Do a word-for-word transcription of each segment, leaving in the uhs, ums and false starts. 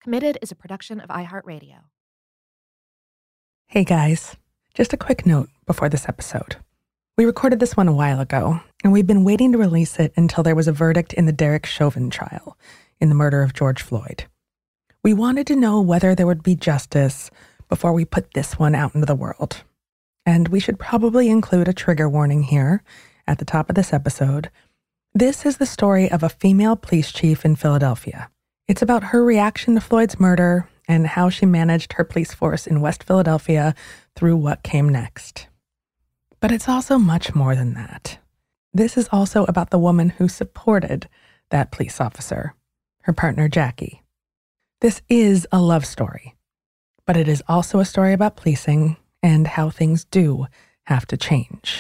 Committed is a production of iHeartRadio. Hey guys, just a quick note before this episode. We recorded this one a while ago, and we've been waiting to release it until there was a verdict in the Derek Chauvin trial in the murder of George Floyd. We wanted to know whether there would be justice before we put this one out into the world. And we should probably include a trigger warning here at the top of this episode. This is the story of a female police chief in Philadelphia. It's about her reaction to Floyd's murder and how she managed her police force in West Philadelphia through what came next. But it's also much more than that. This is also about the woman who supported that police officer, her partner Jackie. This is a love story, but it is also a story about policing and how things do have to change.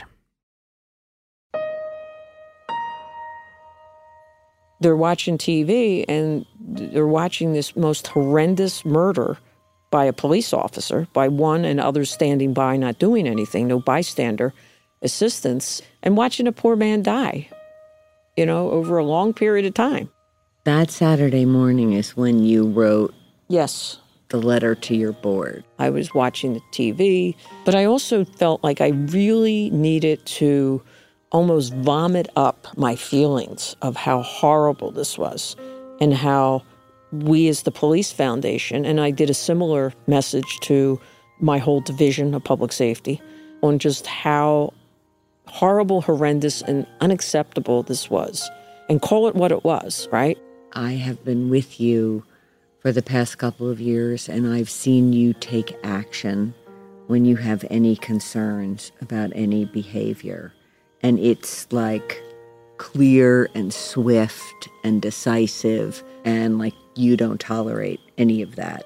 They're watching T V and they're watching this most horrendous murder by a police officer, by one and others standing by not doing anything, no bystander assistance, and watching a poor man die, you know, over a long period of time. That Saturday morning is when you wrote Yes. the letter to your board. I was watching the T V, but I also felt like I really needed to almost vomit up my feelings of how horrible this was and how we as the Police Foundation, and I did a similar message to my whole division of public safety on just how horrible, horrendous, and unacceptable this was, and call it what it was, right? I have been with you for the past couple of years, and I've seen you take action when you have any concerns about any behavior. And it's like clear and swift and decisive, and like you don't tolerate any of that.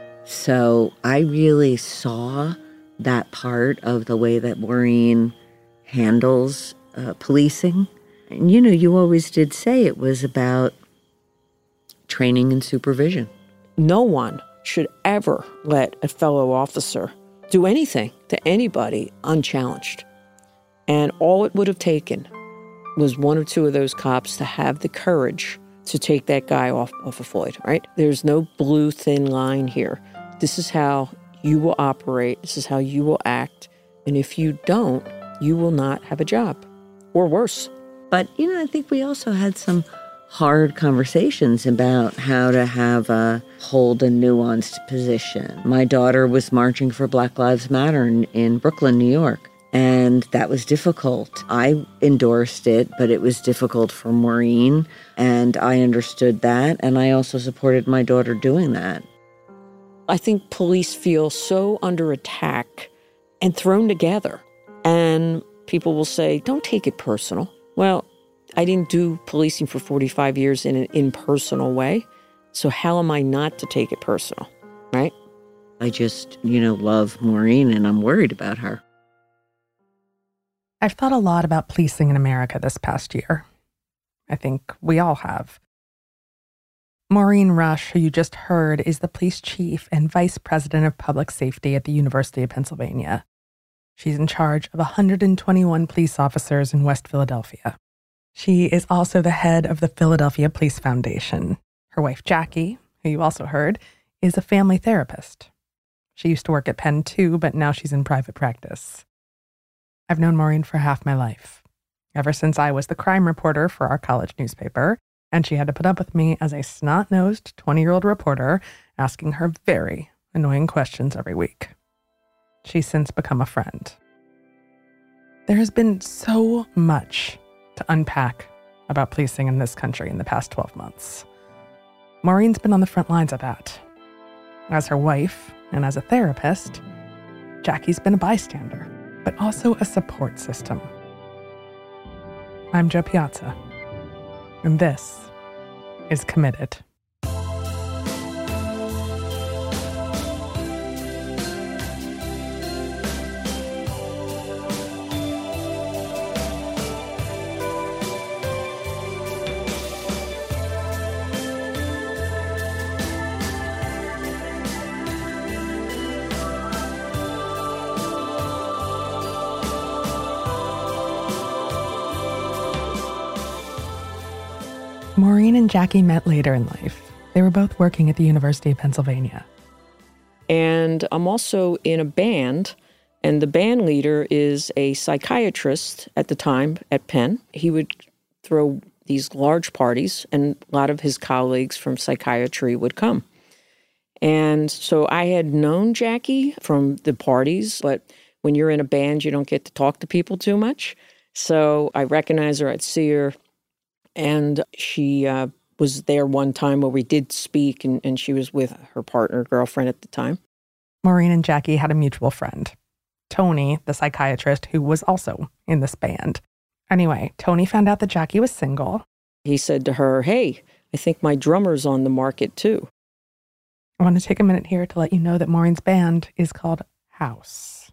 So I really saw that part of the way that Maureen handles uh, policing. And you know, you always did say it was about training and supervision. No one should ever let a fellow officer do anything to anybody unchallenged. And all it would have taken was one or two of those cops to have the courage to take that guy off, off of Floyd, right? There's no blue thin line here. This is how you will operate. This is how you will act. And if you don't, you will not have a job, or worse. But, you know, I think we also had some hard conversations about how to have a hold a nuanced position. My daughter was marching for Black Lives Matter in, in Brooklyn, New York. And that was difficult. I endorsed it, but it was difficult for Maureen, and I understood that, and I also supported my daughter doing that. I think police feel so under attack and thrown together. And people will say, don't take it personal. Well, I didn't do policing for forty-five years in an impersonal way, so how am I not to take it personal, right? I just, you know, love Maureen, and I'm worried about her. I've thought a lot about policing in America this past year. I think we all have. Maureen Rush, who you just heard, is the police chief and vice president of public safety at the University of Pennsylvania. She's in charge of one hundred twenty-one police officers in West Philadelphia. She is also the head of the Philadelphia Police Foundation. Her wife, Jackie, who you also heard, is a family therapist. She used to work at Penn too, but now she's in private practice. I've known Maureen for half my life, ever since I was the crime reporter for our college newspaper, and she had to put up with me as a snot-nosed twenty-year-old reporter asking her very annoying questions every week. She's since become a friend. There has been so much to unpack about policing in this country in the past twelve months. Maureen's been on the front lines of that. As her wife and as a therapist, Jackie's been a bystander, but also a support system. I'm Jo Piazza, and this is Committed. Maureen and Jackie met later in life, They were both working at the University of Pennsylvania. And I'm also in a band, and the band leader is a psychiatrist at the time at Penn. He would throw these large parties, and a lot of his colleagues from psychiatry would come. And so I had known Jackie from the parties, but when you're in a band, you don't get to talk to people too much. So I recognized her, I'd see her, and she uh, was there one time where we did speak, and, and she was with her partner, girlfriend at the time. Maureen and Jackie had a mutual friend, Tony, the psychiatrist, who was also in this band. Anyway, Tony found out that Jackie was single. He said to her, "Hey, I think my drummer's on the market too." I want to take a minute here to let you know that Maureen's band is called House.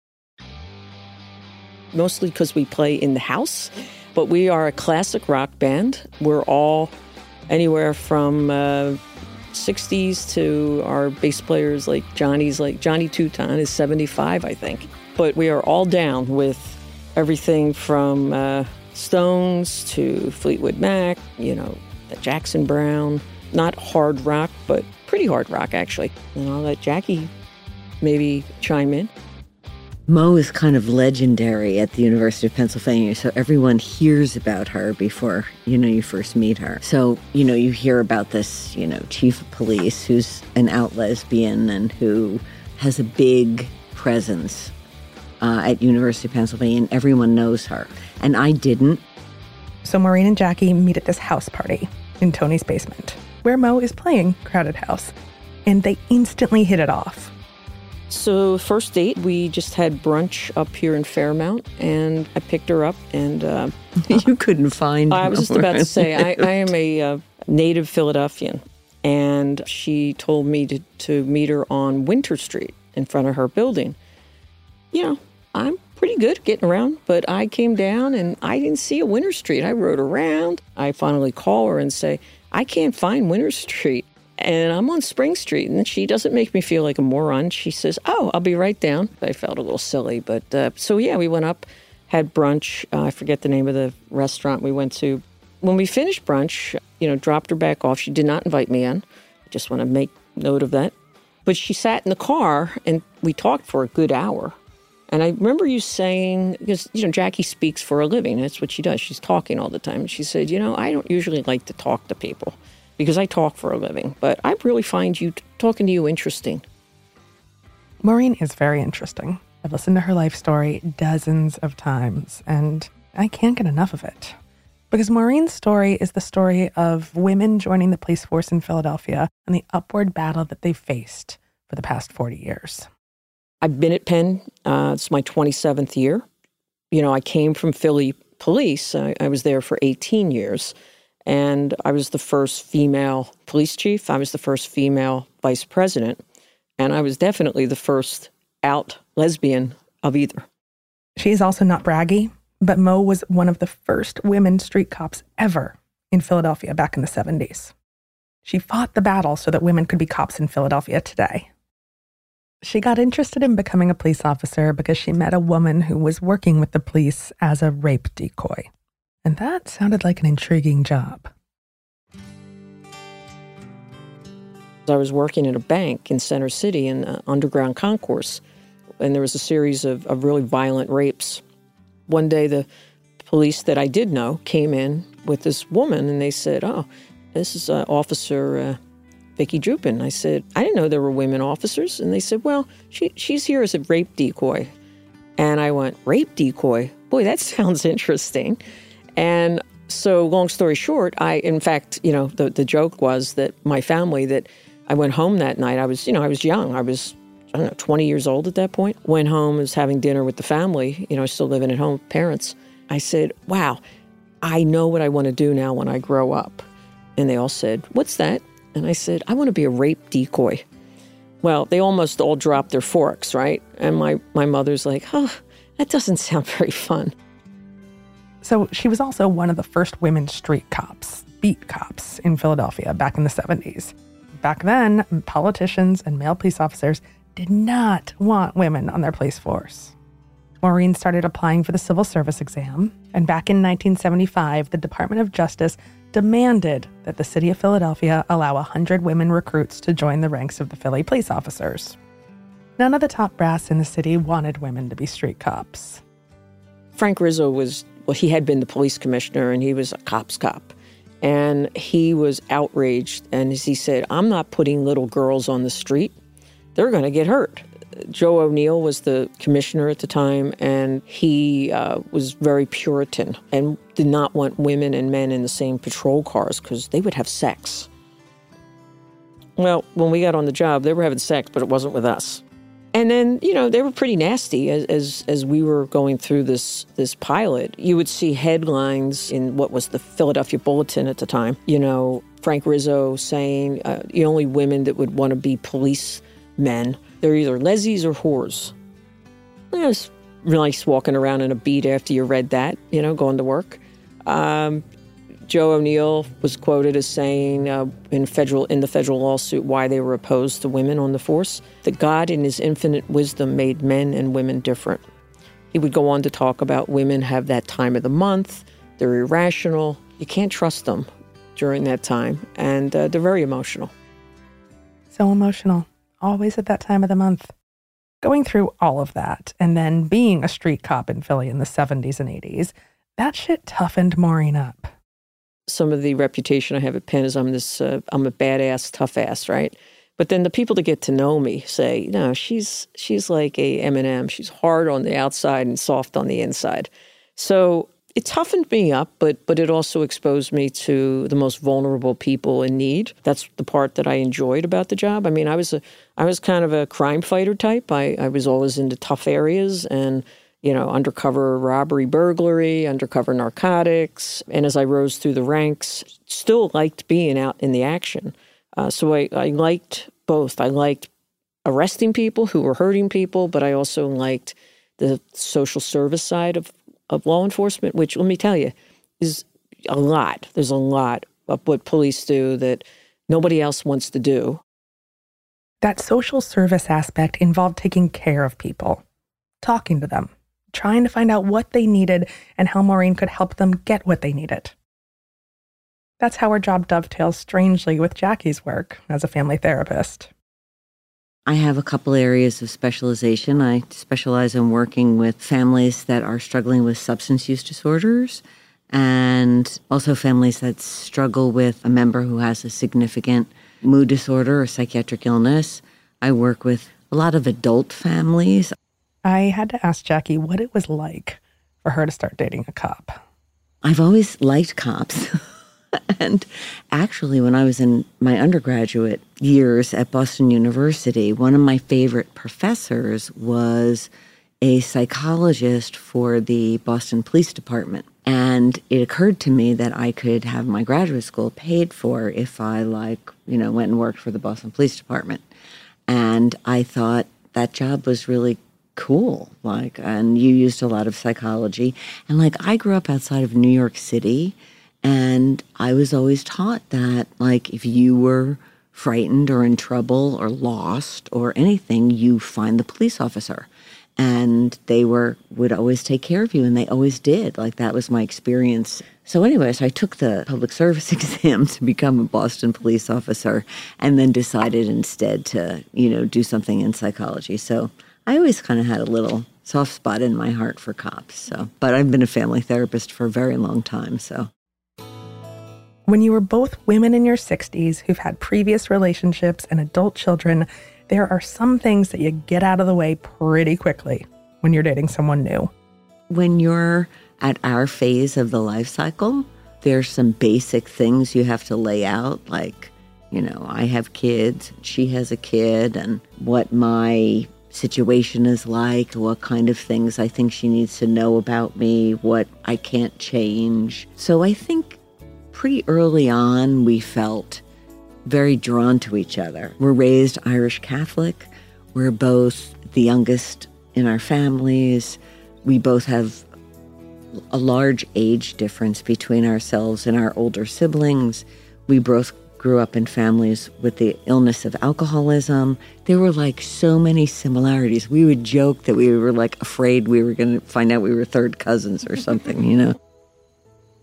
Mostly because we play in the house, but we are a classic rock band. We're all anywhere from uh, sixties to our bass players like Johnny's, like Johnny Touton is seventy-five, I think. But we are all down with everything from uh, Stones to Fleetwood Mac, you know, Jackson Browne. Not hard rock, but pretty hard rock, actually. And I'll let Jackie maybe chime in. Mo is kind of legendary at the University of Pennsylvania, so everyone hears about her before, you know, you first meet her. So, you know, you hear about this, you know, chief of police who's an out lesbian and who has a big presence uh, at University of Pennsylvania, and everyone knows her. And I didn't. So Maureen and Jackie meet at this house party in Tony's basement, where Mo is playing Crowded House, and they instantly hit it off. So first date, we just had brunch up here in Fairmount, and I picked her up, and uh, you couldn't find I was just about to say, I, I am a uh, native Philadelphian, and she told me to, to meet her on Winter Street in front of her building. You know, I'm pretty good at getting around, but I came down and I didn't see a Winter Street. I rode around. I finally call her and say, "I can't find Winter Street, and I'm on Spring Street." And she doesn't make me feel like a moron. She says, "Oh, I'll be right down." I felt a little silly, but uh, so yeah, we went up, had brunch. Uh, I forget the name of the restaurant we went to. When we finished brunch, you know, dropped her back off. She did not invite me in. I just want to make note of that. But she sat in the car and we talked for a good hour. And I remember you saying, because, you know, Jackie speaks for a living. That's what she does. She's talking all the time. And she said, "You know, I don't usually like to talk to people because I talk for a living, but I really find you talking to you interesting." Maureen is very interesting. I've listened to her life story dozens of times, and I can't get enough of it. Because Maureen's story is the story of women joining the police force in Philadelphia and the upward battle that they've faced for the past forty years. I've been at Penn. Uh, it's my twenty-seventh year. You know, I came from Philly police. I, I was there for eighteen years. And I was the first female police chief. I was the first female vice president. And I was definitely the first out lesbian of either. She's also not braggy, but Mo was one of the first women street cops ever in Philadelphia back in the seventies. She fought the battle so that women could be cops in Philadelphia today. She got interested in becoming a police officer because she met a woman who was working with the police as a rape decoy. And that sounded like an intriguing job. I was working at a bank in Center City in an underground concourse, and there was a series of, of really violent rapes. One day, the police that I did know came in with this woman, and they said, "Oh, this is uh, Officer uh, Vicki Drupin." I said, "I didn't know there were women officers." And they said, "Well, she she's here as a rape decoy." And I went, "Rape decoy? Boy, that sounds interesting." And so long story short, I, in fact, you know, the, the joke was that my family, that I went home that night. I was, you know, I was young. I was, I don't know, twenty years old at that point. Went home, was having dinner with the family, you know, still living at home with parents. I said, "Wow, I know what I want to do now when I grow up." And they all said, "What's that?" And I said, "I want to be a rape decoy." Well, they almost all dropped their forks, right? And my, my mother's like, "Oh, that doesn't sound very fun." So she was also one of the first women street cops, beat cops in Philadelphia back in the seventies. Back then, politicians and male police officers did not want women on their police force. Maureen started applying for the civil service exam, and back in nineteen seventy-five, the Department of Justice demanded that the city of Philadelphia allow one hundred women recruits to join the ranks of the Philly police officers. None of the top brass in the city wanted women to be street cops. Frank Rizzo was, well, he had been the police commissioner, and he was a cop's cop. And he was outraged, and as he said, I'm not putting little girls on the street. They're going to get hurt. Joe O'Neill was the commissioner at the time, and he uh, was very Puritan and did not want women and men in the same patrol cars because they would have sex. Well, when we got on the job, they were having sex, but it wasn't with us. And then, you know, they were pretty nasty as as, as we were going through this this pilot. You would see headlines in what was the Philadelphia Bulletin at the time. You know, Frank Rizzo saying uh, the only women that would want to be policemen, they're either lesies or whores. It was nice walking around in a beat after you read that, you know, going to work. Um, Joe O'Neill was quoted as saying uh, in federal in the federal lawsuit why they were opposed to women on the force, that God in his infinite wisdom made men and women different. He would go on to talk about women have that time of the month, they're irrational, you can't trust them during that time, and uh, they're very emotional. So emotional, always at that time of the month. Going through all of that, and then being a street cop in Philly in the seventies and eighties, that shit toughened Maureen up. Some of the reputation I have at Penn is I'm this, uh, I'm a badass, tough ass, right? But then the people that get to know me say, no, she's she's like a M and M. She's hard on the outside and soft on the inside. So it toughened me up, but but it also exposed me to the most vulnerable people in need. That's the part that I enjoyed about the job. I mean, I was a I was kind of a crime fighter type. I, I was always into tough areas and, you know, undercover robbery, burglary, undercover narcotics. And as I rose through the ranks, still liked being out in the action. Uh, so I, I liked both. I liked arresting people who were hurting people, but I also liked the social service side of, of law enforcement, which, let me tell you, is a lot. There's a lot of what police do that nobody else wants to do. That social service aspect involved taking care of people, talking to them, trying to find out what they needed and how Maureen could help them get what they needed. That's how her job dovetails strangely with Jackie's work as a family therapist. I have a couple areas of specialization. I specialize in working with families that are struggling with substance use disorders and also families that struggle with a member who has a significant mood disorder or psychiatric illness. I work with a lot of adult families. I had to ask Jackie what it was like for her to start dating a cop. I've always liked cops. And actually, when I was in my undergraduate years at Boston University, one of my favorite professors was a psychologist for the Boston Police Department. And it occurred to me that I could have my graduate school paid for if I, like, you know, went and worked for the Boston Police Department. And I thought that job was really cool, like, and you used a lot of psychology. And, like, I grew up outside of New York City, and I was always taught that, like, if you were frightened or in trouble or lost or anything, you find the police officer. And they were would always take care of you, and they always did. Like, that was my experience. So anyways, I took the public service exam to become a Boston police officer and then decided instead to, you know, do something in psychology. So I always kind of had a little soft spot in my heart for cops. So, but I've been a family therapist for a very long time, so. When you were both women in your sixties who've had previous relationships and adult children, there are some things that you get out of the way pretty quickly when you're dating someone new. When you're at our phase of the life cycle, there's some basic things you have to lay out, like, you know, I have kids, she has a kid, and what my situation is like, what kind of things I think she needs to know about me, what I can't change. So I think pretty early on, we felt very drawn to each other. We're raised Irish Catholic. We're both the youngest in our families. We both have a large age difference between ourselves and our older siblings. We both grew up in families with the illness of alcoholism. There were like so many similarities. We would joke that we were like afraid we were going to find out we were third cousins or something, you know.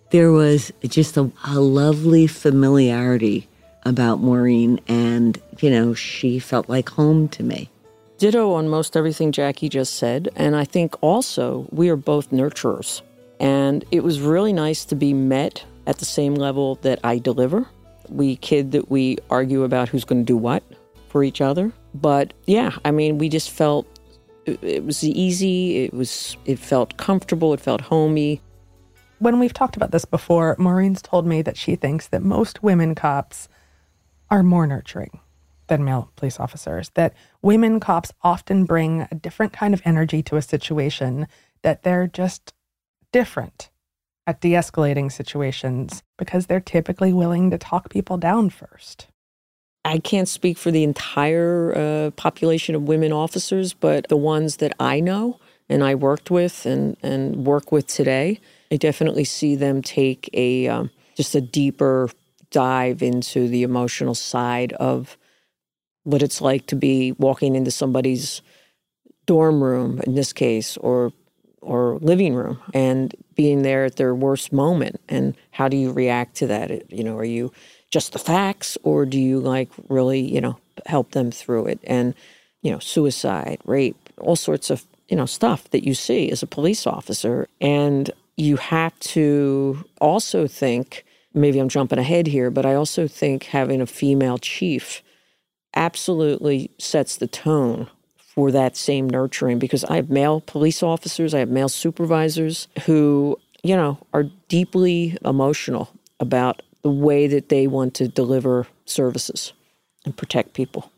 there was just a, a lovely familiarity about Maureen, and, you know, she felt like home to me. Ditto on most everything Jackie just said. And I think also we are both nurturers. And it was really nice to be met at the same level that I deliver. We kid that we argue about who's going to do what for each other. But yeah, I mean, we just felt it, it was easy. It was, it felt comfortable. It felt homey. When we've talked about this before, Maureen's told me that she thinks that most women cops are more nurturing than male police officers, that women cops often bring a different kind of energy to a situation, that they're just different at de-escalating situations because they're typically willing to talk people down first. I can't speak for the entire uh, population of women officers, but the ones that I know and I worked with and, and work with today, I definitely see them take a um, just a deeper dive into the emotional side of what it's like to be walking into somebody's dorm room, in this case, or or living room, and being there at their worst moment. And how do you react to that? You know, are you just the facts, or do you like really, you know, help them through it? And, you know, suicide, rape, all sorts of, you know, stuff that you see as a police officer. And you have to also think, maybe I'm jumping ahead here, but I also think having a female chief absolutely sets the tone for that same nurturing, because I have male police officers, I have male supervisors who, you know, are deeply emotional about the way that they want to deliver services and protect people.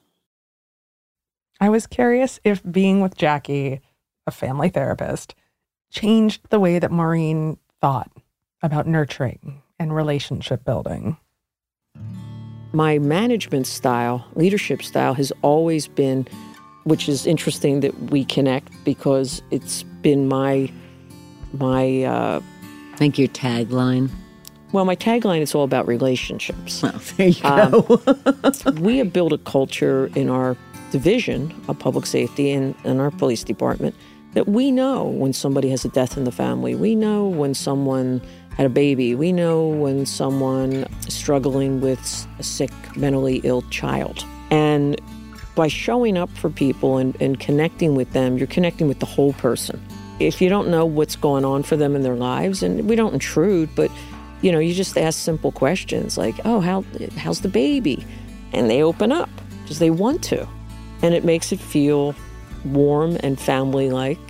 I was curious if being with Jackie, a family therapist, changed the way that Maureen thought about nurturing and relationship building. My management style, leadership style, has always been, which is interesting that we connect, because it's been my, my. Uh, I think your tagline. Well, my tagline is all about relationships. Well, there you go. um, we have built a culture in our division of public safety and in our police department that we know when somebody has a death in the family. We know when someone had a baby. We know when someone is struggling with a sick, mentally ill child. And by showing up for people and, and connecting with them, you're connecting with the whole person. If you don't know what's going on for them in their lives, and we don't intrude, but, you know, you just ask simple questions like, oh, how how's the baby? And they open up because they want to. And it makes it feel warm and family-like.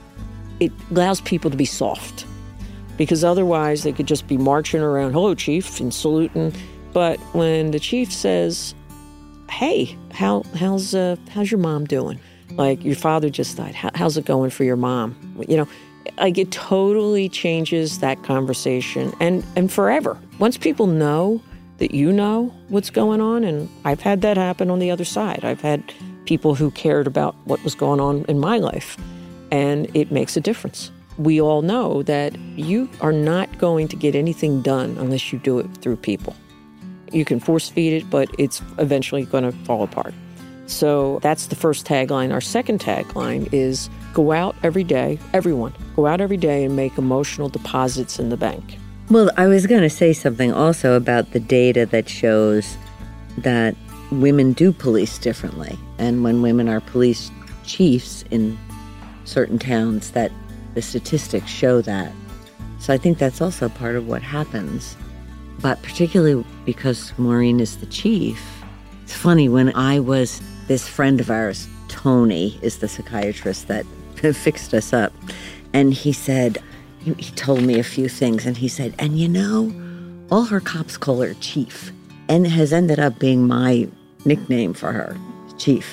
It allows people to be soft, because otherwise they could just be marching around, hello, chief, and saluting. But when the chief says, hey, how how's uh, how's your mom doing? Like, your father just died. How, how's it going for your mom? You know, like, it totally changes that conversation, and and forever. Once people know that you know what's going on, and I've had that happen on the other side. I've had people who cared about what was going on in my life, and it makes a difference. We all know that you are not going to get anything done unless you do it through people. You can force feed it, but it's eventually going to fall apart. So that's the first tagline. Our second tagline is go out every day, everyone, go out every day and make emotional deposits in the bank. Well, I was going to say something also about the data that shows that women do police differently. And when women are police chiefs in certain towns, that the statistics show that. So I think that's also part of what happens. But particularly because Maureen is the chief, it's funny, when I was, this friend of ours, Tony, is the psychiatrist that fixed us up, and he said, he, he told me a few things, and he said, and you know, all her cops call her chief, and it has ended up being my nickname for her, chief.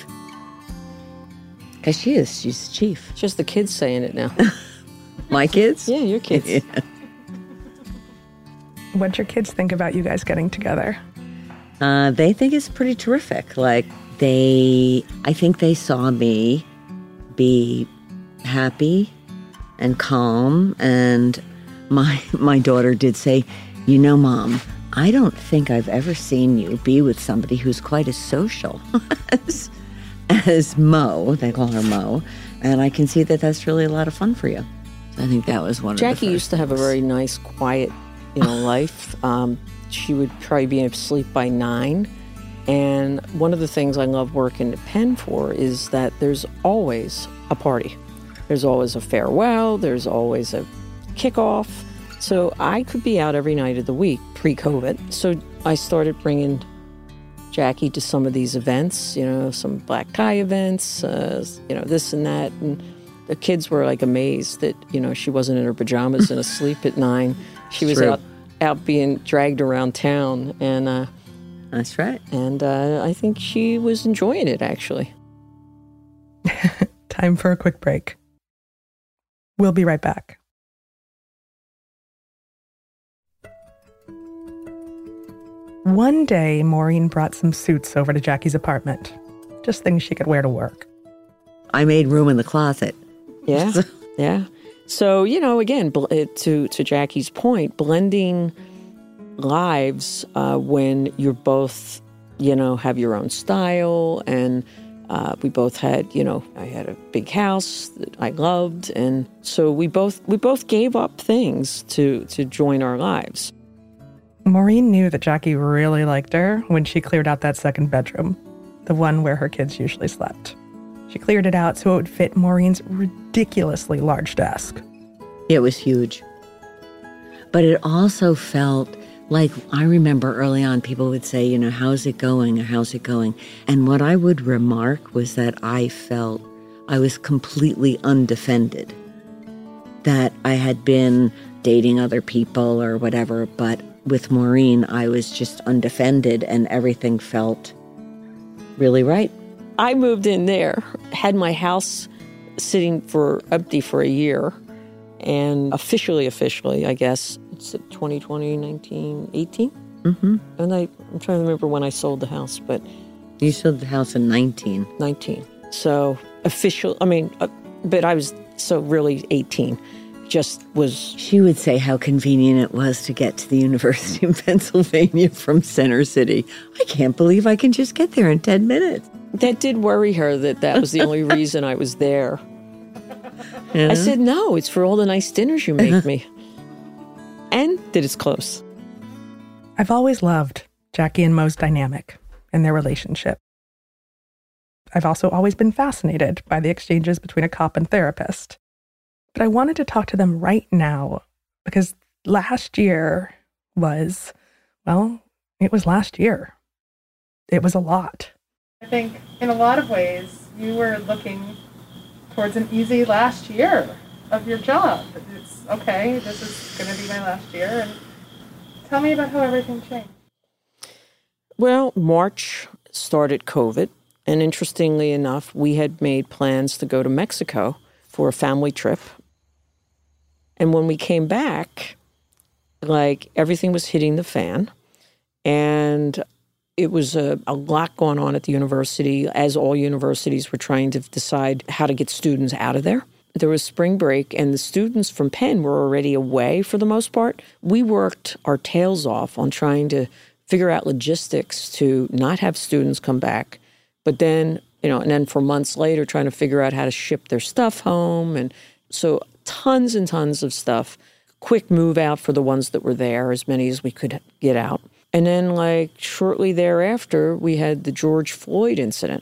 Because she is, she's chief. It's just the kids saying it now. My kids? Yeah, your kids. Yeah. What'd your kids think about you guys getting together? Uh, they think it's pretty terrific. Like, they, I think they saw me be happy and calm. And my my daughter did say, you know, Mom, I don't think I've ever seen you be with somebody who's quite as social as, as Mo. They call her Mo. And I can see that that's really a lot of fun for you. So I think that was one Jackie of the first used to have a things. very nice, quiet you know, life. Um, she would probably be asleep by nine. And one of the things I love working at Penn for is that there's always a party. There's always a farewell. There's always a kickoff. So I could be out every night of the week pre-COVID. So I started bringing Jackie to some of these events, you know, some black tie events, uh, you know, this and that. And the kids were like amazed that, you know, she wasn't in her pajamas and asleep at nine. She was True. out, out being dragged around town. And, uh, That's right. And uh, I think she was enjoying it, actually. Time for a quick break. We'll be right back. One day, Maureen brought some suits over to Jackie's apartment. Just things she could wear to work. I made room in the closet. Yeah, yeah. So, you know, again, bl- to, to Jackie's point, blending lives uh, when you're both, you know, have your own style. And uh, we both had, you know, I had a big house that I loved. And so we both we both gave up things to to join our lives. Maureen knew that Jackie really liked her when she cleared out that second bedroom, the one where her kids usually slept. She cleared it out so it would fit Maureen's ridiculously large desk. It was huge. But it also felt like, I remember early on, people would say, you know, how's it going? Or how's it going? And what I would remark was that I felt I was completely undefended. That I had been dating other people or whatever, but with Maureen, I was just undefended and everything felt really right. I moved in there, had my house sitting for empty for a year, and officially, officially, I guess, it's twenty twenty, nineteen, eighteen? Mm-hmm. And I, I'm trying to remember when I sold the house, but... You sold the house in nineteen. nineteen. So, official, I mean, uh, but I was, so really eighteen. Just was... She would say how convenient it was to get to the University of Pennsylvania from Center City. I can't believe I can just get there in ten minutes. That did worry her that that was the only reason I was there. Yeah. I said, no, it's for all the nice dinners you make me. And that it's close. I've always loved Jackie and Mo's dynamic and their relationship. I've also always been fascinated by the exchanges between a cop and therapist. But I wanted to talk to them right now because last year was, well, it was last year. It was a lot. I think in a lot of ways, you were looking towards an easy last year of your job. It's okay, this is going to be my last year. And tell me about how everything changed. Well, March started COVID. And interestingly enough, we had made plans to go to Mexico for a family trip. And when we came back, like everything was hitting the fan. And it was a, a lot going on at the university, as all universities were trying to decide how to get students out of there. There was spring break, and the students from Penn were already away for the most part. We worked our tails off on trying to figure out logistics to not have students come back. But then, you know, and then for months later, trying to figure out how to ship their stuff home. And so tons and tons of stuff. Quick move out for the ones that were there, as many as we could get out. And then, like, shortly thereafter, we had the George Floyd incident.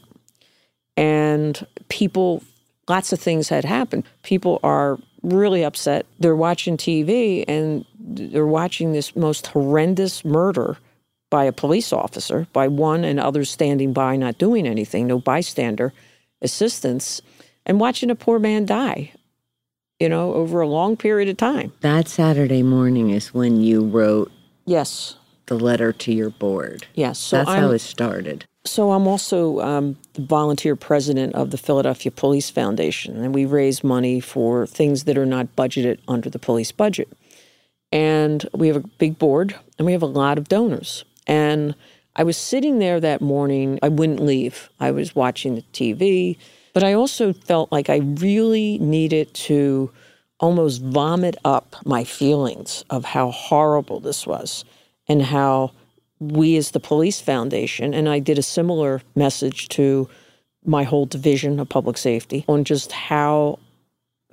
And people, lots of things had happened. People are really upset. They're watching T V, and they're watching this most horrendous murder by a police officer, by one and others standing by not doing anything, no bystander assistance, and watching a poor man die, you know, over a long period of time. That Saturday morning is when you wrote Yes. the letter to your board. Yes. So That's I'm, how it started. So I'm also um, the volunteer president of the Philadelphia Police Foundation, and we raise money for things that are not budgeted under the police budget. And we have a big board, and we have a lot of donors. And I was sitting there that morning. I wouldn't leave. I was watching the T V. But I also felt like I really needed to almost vomit up my feelings of how horrible this was and how we as the Police Foundation, and I did a similar message to my whole division of public safety on just how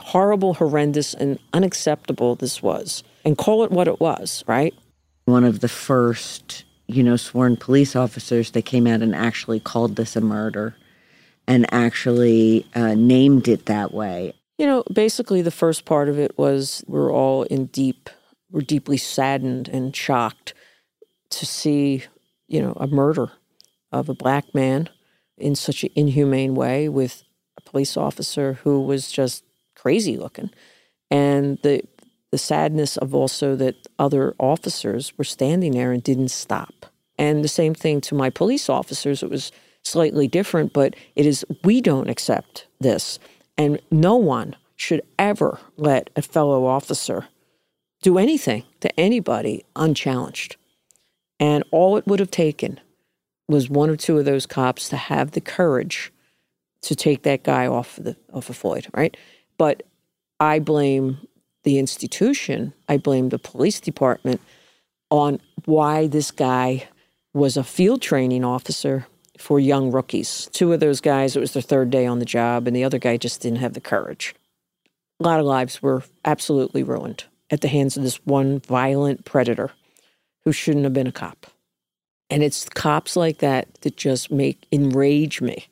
horrible, horrendous, and unacceptable this was. And call it what it was, right? One of the first, you know, sworn police officers that came out and actually called this a murder and actually uh, named it that way. You know, basically the first part of it was we're all in deep, we're deeply saddened and shocked to see, you know, a murder of a black man in such an inhumane way with a police officer who was just crazy looking. And the the sadness of also that other officers were standing there and didn't stop. And the same thing to my police officers. It was slightly different, but it is, we don't accept this. And no one should ever let a fellow officer do anything to anybody unchallenged. And all it would have taken was one or two of those cops to have the courage to take that guy off of, the, off of Floyd, right? But I blame the institution, I blame the police department on why this guy was a field training officer for young rookies. Two of those guys, it was their third day on the job, and the other guy just didn't have the courage. A lot of lives were absolutely ruined at the hands of this one violent predator who shouldn't have been a cop. And it's cops like that that just make enrage me,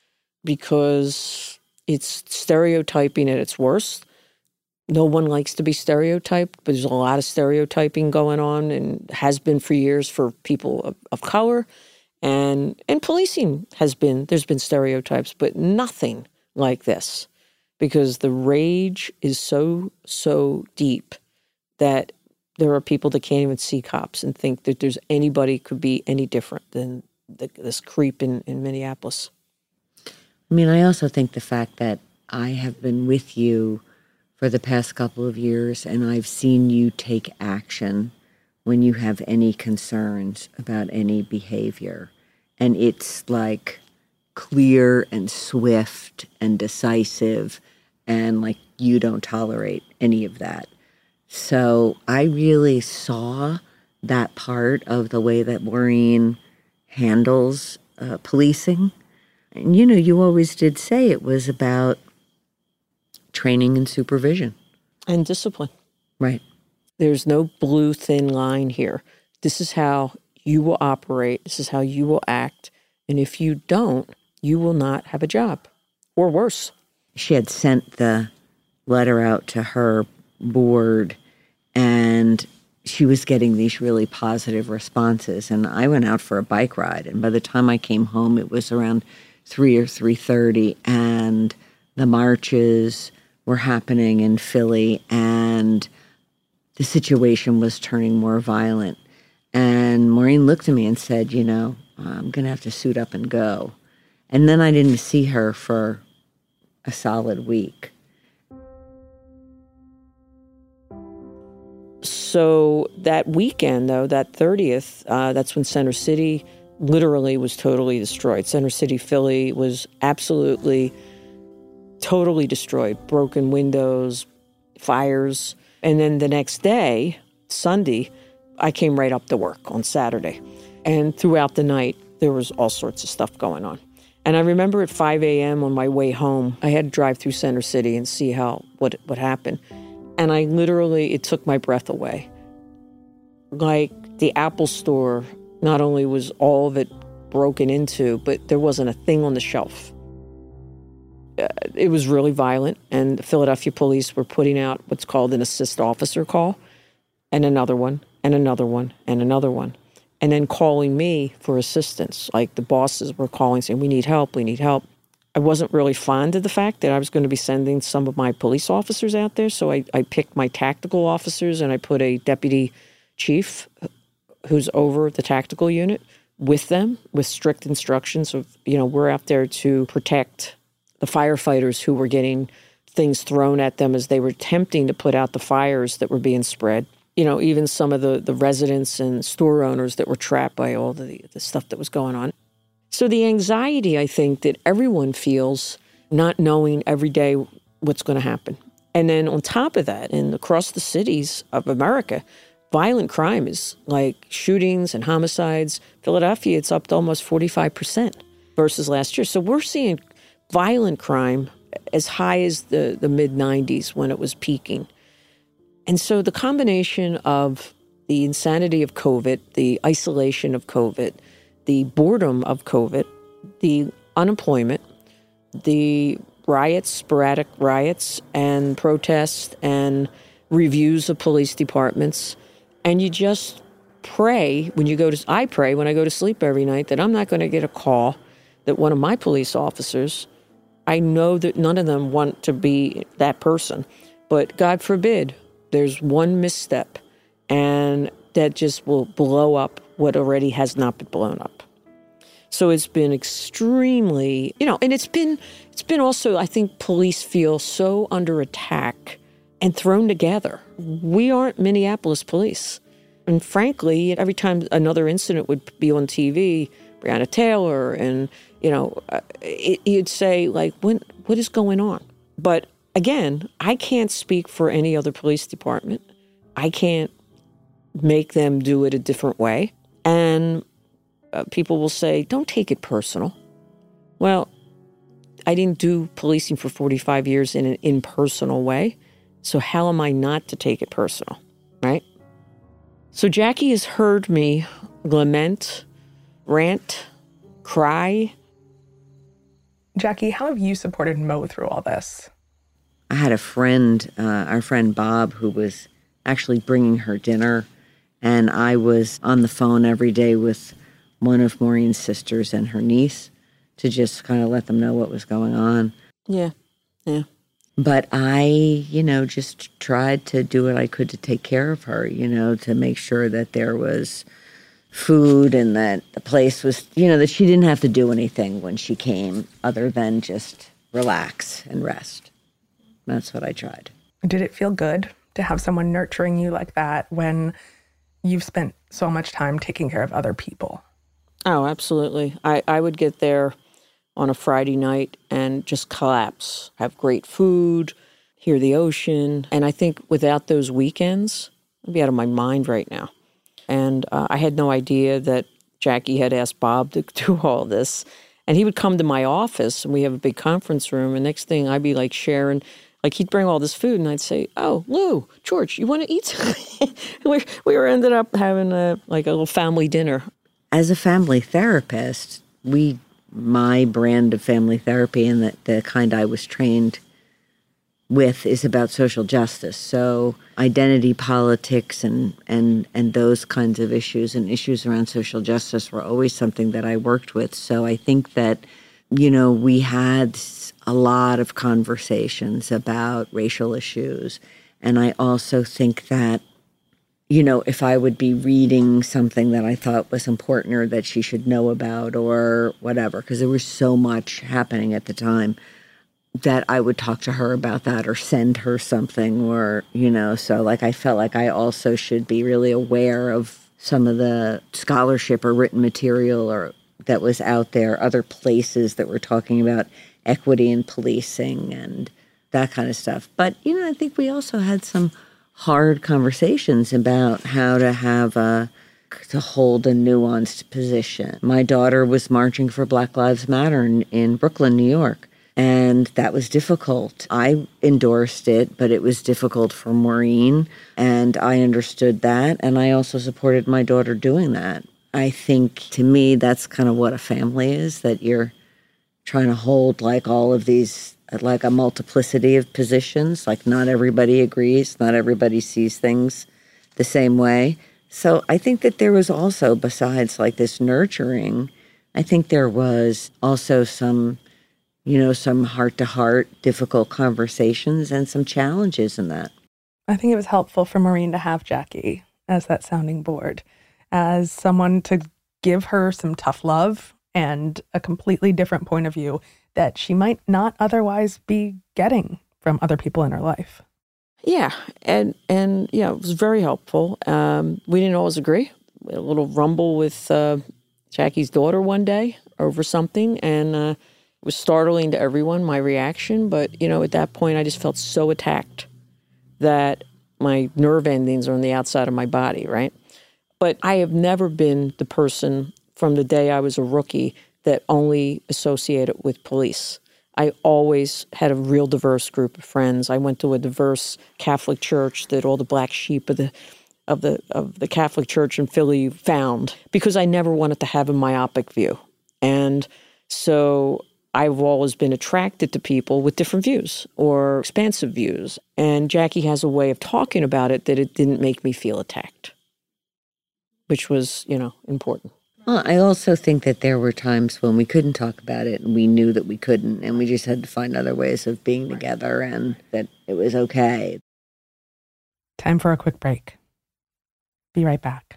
because it's stereotyping at its worst. No one likes to be stereotyped, but there's a lot of stereotyping going on and has been for years for people of, of color. And and policing has been, there's been stereotypes, but nothing like this, because the rage is so, so deep that there are people that can't even see cops and think that there's anybody could be any different than the, this creep in, in Minneapolis. I mean, I also think the fact that I have been with you for the past couple of years and I've seen you take action when you have any concerns about any behavior. And it's like clear and swift and decisive, and like you don't tolerate any of that. So I really saw that part of the way that Maureen handles uh, policing. And, you know, you always did say it was about training and supervision. And discipline. Right. There's no blue thin line here. This is how you will operate. This is how you will act. And if you don't, you will not have a job, or worse. She had sent the letter out to her board, and she was getting these really positive responses. And I went out for a bike ride, and by the time I came home, it was around three or three thirty, and the marches were happening in Philly, and the situation was turning more violent. And Maureen looked at me and said, you know, I'm going to have to suit up and go. And then I didn't see her for a solid week. So that weekend, though, that thirtieth, uh, that's when Center City literally was totally destroyed. Center City, Philly was absolutely, totally destroyed. Broken windows, fires. And then the next day, Sunday, I came right up to work on Saturday. And throughout the night, there was all sorts of stuff going on. And I remember at five a.m. on my way home, I had to drive through Center City and see how what what happened. And I literally, it took my breath away. Like the Apple store, not only was all of it broken into, but there wasn't a thing on the shelf. Uh, it was really violent, and the Philadelphia police were putting out what's called an assist officer call, and another one, and another one, and another one. And then calling me for assistance. Like the bosses were calling, saying, we need help, we need help. I wasn't really fond of the fact that I was going to be sending some of my police officers out there, so I, I picked my tactical officers, and I put a deputy chief who's over the tactical unit with them, with strict instructions of, you know, we're out there to protect the firefighters who were getting things thrown at them as they were attempting to put out the fires that were being spread. You know, even some of the, the residents and store owners that were trapped by all the, the stuff that was going on. So the anxiety, I think, that everyone feels, not knowing every day what's going to happen. And then on top of that, and across the cities of America, violent crime is like shootings and homicides. Philadelphia, it's up to almost forty-five percent versus last year. So we're seeing violent crime as high as the, the mid nineties when it was peaking. And so the combination of the insanity of COVID, the isolation of COVID, the boredom of COVID, the unemployment, the riots, sporadic riots and protests and reviews of police departments, and you just pray when you go to, I pray when I go to sleep every night that I'm not going to get a call that one of my police officers, I know that none of them want to be that person, but God forbid, there's one misstep and that just will blow up what already has not been blown up. So it's been extremely, you know, and it's been, it's been also, I think police feel so under attack and thrown together. We aren't Minneapolis police. And frankly, every time another incident would be on T V, Breonna Taylor, and, you know, it, you'd say, like, when, what is going on? But again, I can't speak for any other police department. I can't make them do it a different way. And uh, people will say, don't take it personal. Well, I didn't do policing for forty-five years in an impersonal way. So how am I not to take it personal, right? So Jackie has heard me lament, rant, cry. Jackie, how have you supported Mo through all this? I had a friend, uh, our friend Bob, who was actually bringing her dinner, and I was on the phone every day with one of Maureen's sisters and her niece to just kind of let them know what was going on. Yeah, yeah. But I, you know, just tried to do what I could to take care of her, you know, to make sure that there was food and that the place was, you know, that she didn't have to do anything when she came other than just relax and rest. That's what I tried. Did it feel good to have someone nurturing you like that when you've spent so much time taking care of other people? Oh, absolutely. I, I would get there on a Friday night and just collapse, have great food, hear the ocean. And I think without those weekends, I'd be out of my mind right now. And uh, I had no idea that Jackie had asked Bob to do all this. And he would come to my office, and we have a big conference room, and next thing I'd be like sharing, like he'd bring all this food, and I'd say, oh, Lou, George, you want to eat something? we, we were ended up having a, like a little family dinner. As a family therapist, we, my brand of family therapy and the, the kind I was trained with is about social justice. So identity politics and, and, and those kinds of issues and issues around social justice were always something that I worked with. So I think that, you know, we had a lot of conversations about racial issues. And I also think that, you know, if I would be reading something that I thought was important or that she should know about or whatever, because there was so much happening at the time, that I would talk to her about that or send her something or, you know, so like I felt like I also should be really aware of some of the scholarship or written material or that was out there, other places that were talking about equity in policing and that kind of stuff. But, you know, I think we also had some hard conversations about how to have a, to hold a nuanced position. My daughter was marching for Black Lives Matter in, in Brooklyn, New York. And that was difficult. I endorsed it, but it was difficult for Maureen, and I understood that, and I also supported my daughter doing that. I think, to me, that's kind of what a family is, that you're trying to hold, like, all of these, like, a multiplicity of positions. Like, not everybody agrees, not everybody sees things the same way. So I think that there was also, besides, like, this nurturing, I think there was also some... you know, some heart-to-heart, difficult conversations and some challenges in that. I think it was helpful for Maureen to have Jackie as that sounding board, as someone to give her some tough love and a completely different point of view that she might not otherwise be getting from other people in her life. Yeah, and, and yeah, it was very helpful. Um, we didn't always agree. We had a little rumble with uh, Jackie's daughter one day over something, and... Uh, It was startling to everyone, my reaction, but, you know, at that point, I just felt so attacked that my nerve endings are on the outside of my body, right? But I have never been the person from the day I was a rookie that only associated with police. I always had a real diverse group of friends. I went to a diverse Catholic church that all the black sheep of the of the of the Catholic Church in Philly found, because I never wanted to have a myopic view. And so I've always been attracted to people with different views or expansive views. And Jackie has a way of talking about it that it didn't make me feel attacked, which was, you know, important. Well, I also think that there were times when we couldn't talk about it and we knew that we couldn't, and we just had to find other ways of being together and that it was okay. Time for a quick break. Be right back.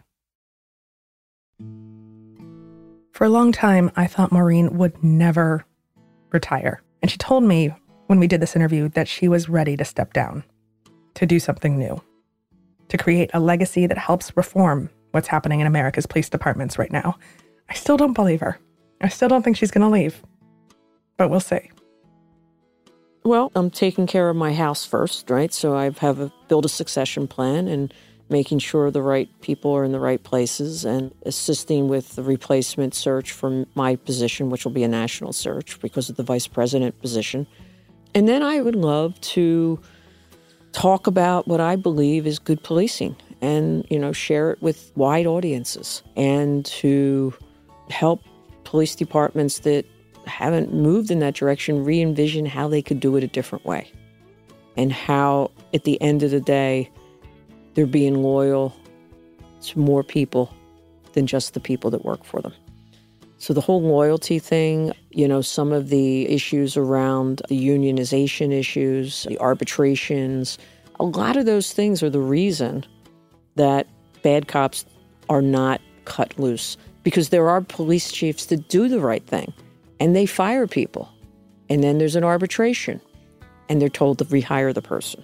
For a long time, I thought Maureen would never retire. And she told me when we did this interview that she was ready to step down, to do something new, to create a legacy that helps reform what's happening in America's police departments right now. I still don't believe her. I still don't think she's going to leave. But we'll see. Well, I'm taking care of my house first, right? So I have a build a succession plan and making sure the right people are in the right places and assisting with the replacement search for my position, which will be a national search because of the vice president position. And then I would love to talk about what I believe is good policing and, you know, share it with wide audiences and to help police departments that haven't moved in that direction re-envision how they could do it a different way and how, at the end of the day, they're being loyal to more people than just the people that work for them. So the whole loyalty thing, you know, some of the issues around the unionization issues, the arbitrations, a lot of those things are the reason that bad cops are not cut loose, because there are police chiefs that do the right thing and they fire people. And then there's an arbitration and they're told to rehire the person.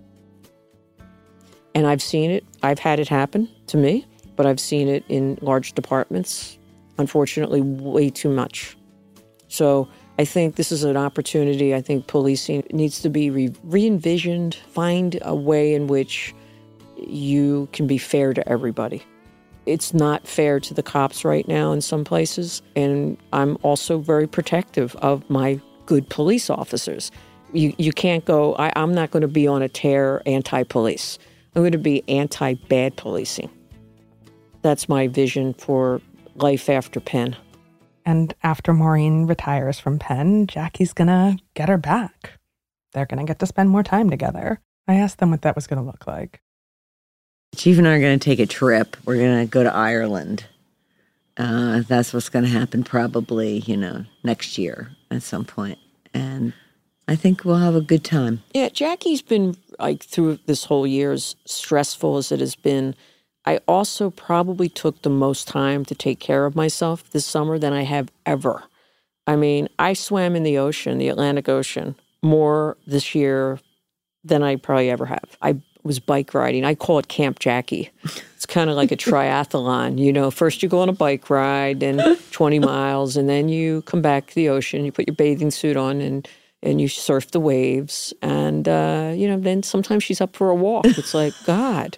And I've seen it. I've had it happen to me, but I've seen it in large departments, unfortunately, way too much. So I think this is an opportunity. I think policing needs to be re- re-envisioned, find a way in which you can be fair to everybody. It's not fair to the cops right now in some places, and I'm also very protective of my good police officers. You you can't go, I, I'm not going to be on a tear anti-police. I'm going to be anti-bad policing. That's my vision for life after Penn. And after Maureen retires from Penn, Jackie's going to get her back. They're going to get to spend more time together. I asked them what that was going to look like. Chief and I are going to take a trip. We're going to go to Ireland. Uh, that's what's going to happen probably, you know, next year at some point. And I think we'll have a good time. Yeah, Jackie's been, like, through this whole year, as stressful as it has been, I also probably took the most time to take care of myself this summer than I have ever. I mean, I swam in the ocean, the Atlantic Ocean, more this year than I probably ever have. I was bike riding. I call it Camp Jackie. It's kind of like a triathlon. You know, first you go on a bike ride and twenty miles, and then you come back to the ocean, you put your bathing suit on, and and you surf the waves. And, uh, you know, then sometimes she's up for a walk. It's like, God.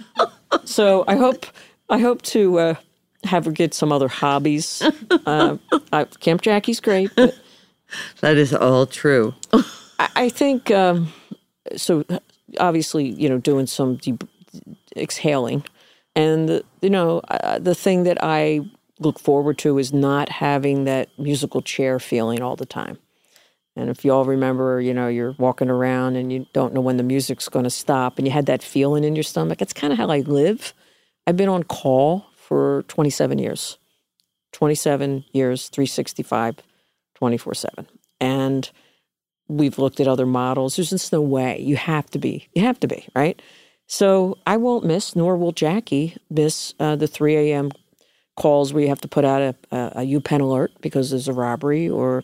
So I hope I hope to uh, have her get some other hobbies. Uh, I, Camp Jackie's great. But that is all true. I, I think, um, so obviously, you know, doing some deep exhaling. And, the, you know, uh, the thing that I look forward to is not having that musical chair feeling all the time. And if you all remember, you know, you're walking around and you don't know when the music's going to stop and you had that feeling in your stomach. It's kind of how I live. I've been on call for twenty-seven years. twenty-seven years, three sixty-five, twenty-four seven. And we've looked at other models. There's just no way. You have to be. You have to be, right? So I won't miss, nor will Jackie miss uh, the three a.m. calls where you have to put out a, a, a U Penn alert because there's a robbery or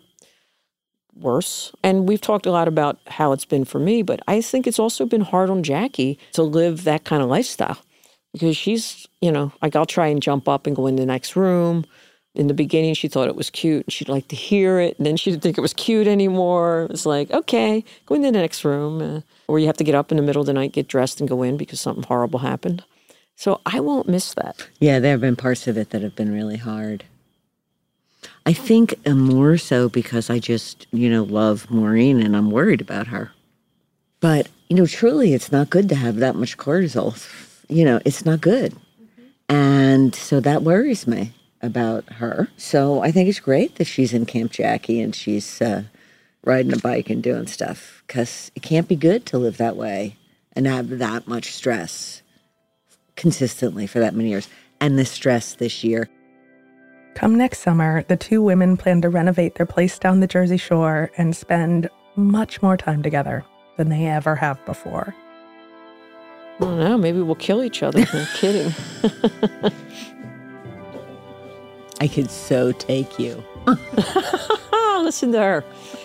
worse. And we've talked a lot about how it's been for me, but I think it's also been hard on Jackie to live that kind of lifestyle because she's, you know, like I'll try and jump up and go in the next room. In the beginning, she thought it was cute and she'd like to hear it. And then she didn't think it was cute anymore. It was like, okay, go in the next room. Uh, or you have to get up in the middle of the night, get dressed and go in because something horrible happened. So I won't miss that. Yeah, there have been parts of it that have been really hard. I think uh, more so because I just, you know, love Maureen and I'm worried about her. But, you know, truly, it's not good to have that much cortisol. You know, it's not good. Mm-hmm. And so that worries me about her. So I think it's great that she's in Camp Jackie and she's uh, riding a bike and doing stuff, because it can't be good to live that way and have that much stress consistently for that many years. And the stress this year. Come next summer, the two women plan to renovate their place down the Jersey Shore and spend much more time together than they ever have before. I don't know. Maybe we'll kill each other. I'm kidding. I could so take you. Listen to her.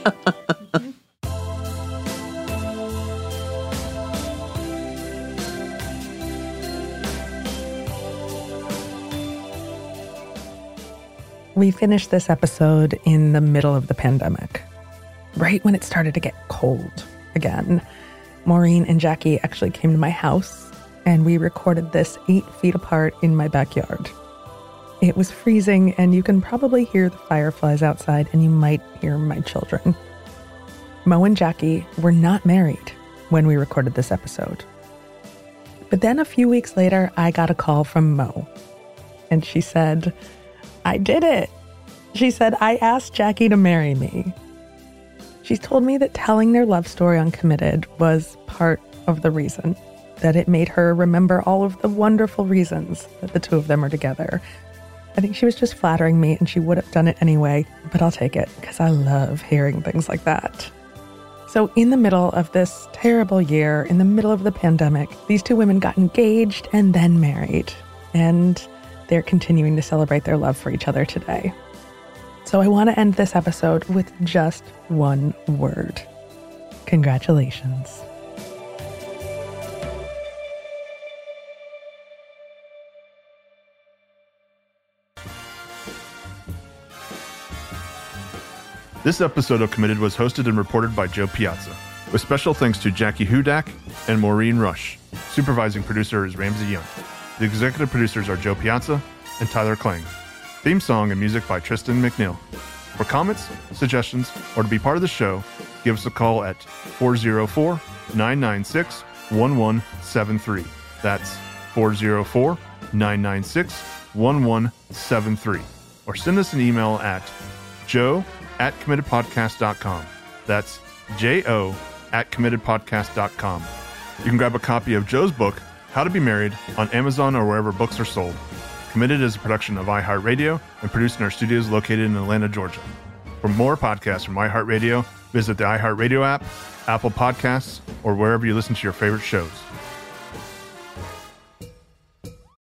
We finished this episode in the middle of the pandemic, right when it started to get cold again. Maureen and Jackie actually came to my house, and we recorded this eight feet apart in my backyard. It was freezing, and you can probably hear the fireflies outside, and you might hear my children. Mo and Jackie were not married when we recorded this episode. But then a few weeks later, I got a call from Mo, and she said, I did it. She said, I asked Jackie to marry me. She's told me that telling their love story on Committed was part of the reason, that it made her remember all of the wonderful reasons that the two of them are together. I think she was just flattering me, and she would have done it anyway, but I'll take it because I love hearing things like that. So in the middle of this terrible year, in the middle of the pandemic, these two women got engaged and then married, and they're continuing to celebrate their love for each other today. So I want to end this episode with just one word. Congratulations. This episode of Committed was hosted and reported by Joe Piazza, with special thanks to Jackie Hudak and Maureen Rush. Supervising producer is Ramsey Young. The executive producers are Joe Piazza and Tyler Klang. Theme song and music by Tristan McNeil. For comments, suggestions, or to be part of the show, give us a call at four oh four, nine nine six, one one seven three. That's four oh four, nine nine six, one one seven three. Or send us an email at joe at committed podcast dot com. That's J-O at committed podcast dot com. You can grab a copy of Joe's book, How to Be Married, on Amazon or wherever books are sold. Committed is a production of iHeartRadio and produced in our studios located in Atlanta, Georgia. For more podcasts from iHeartRadio, visit the iHeartRadio app, Apple Podcasts, or wherever you listen to your favorite shows.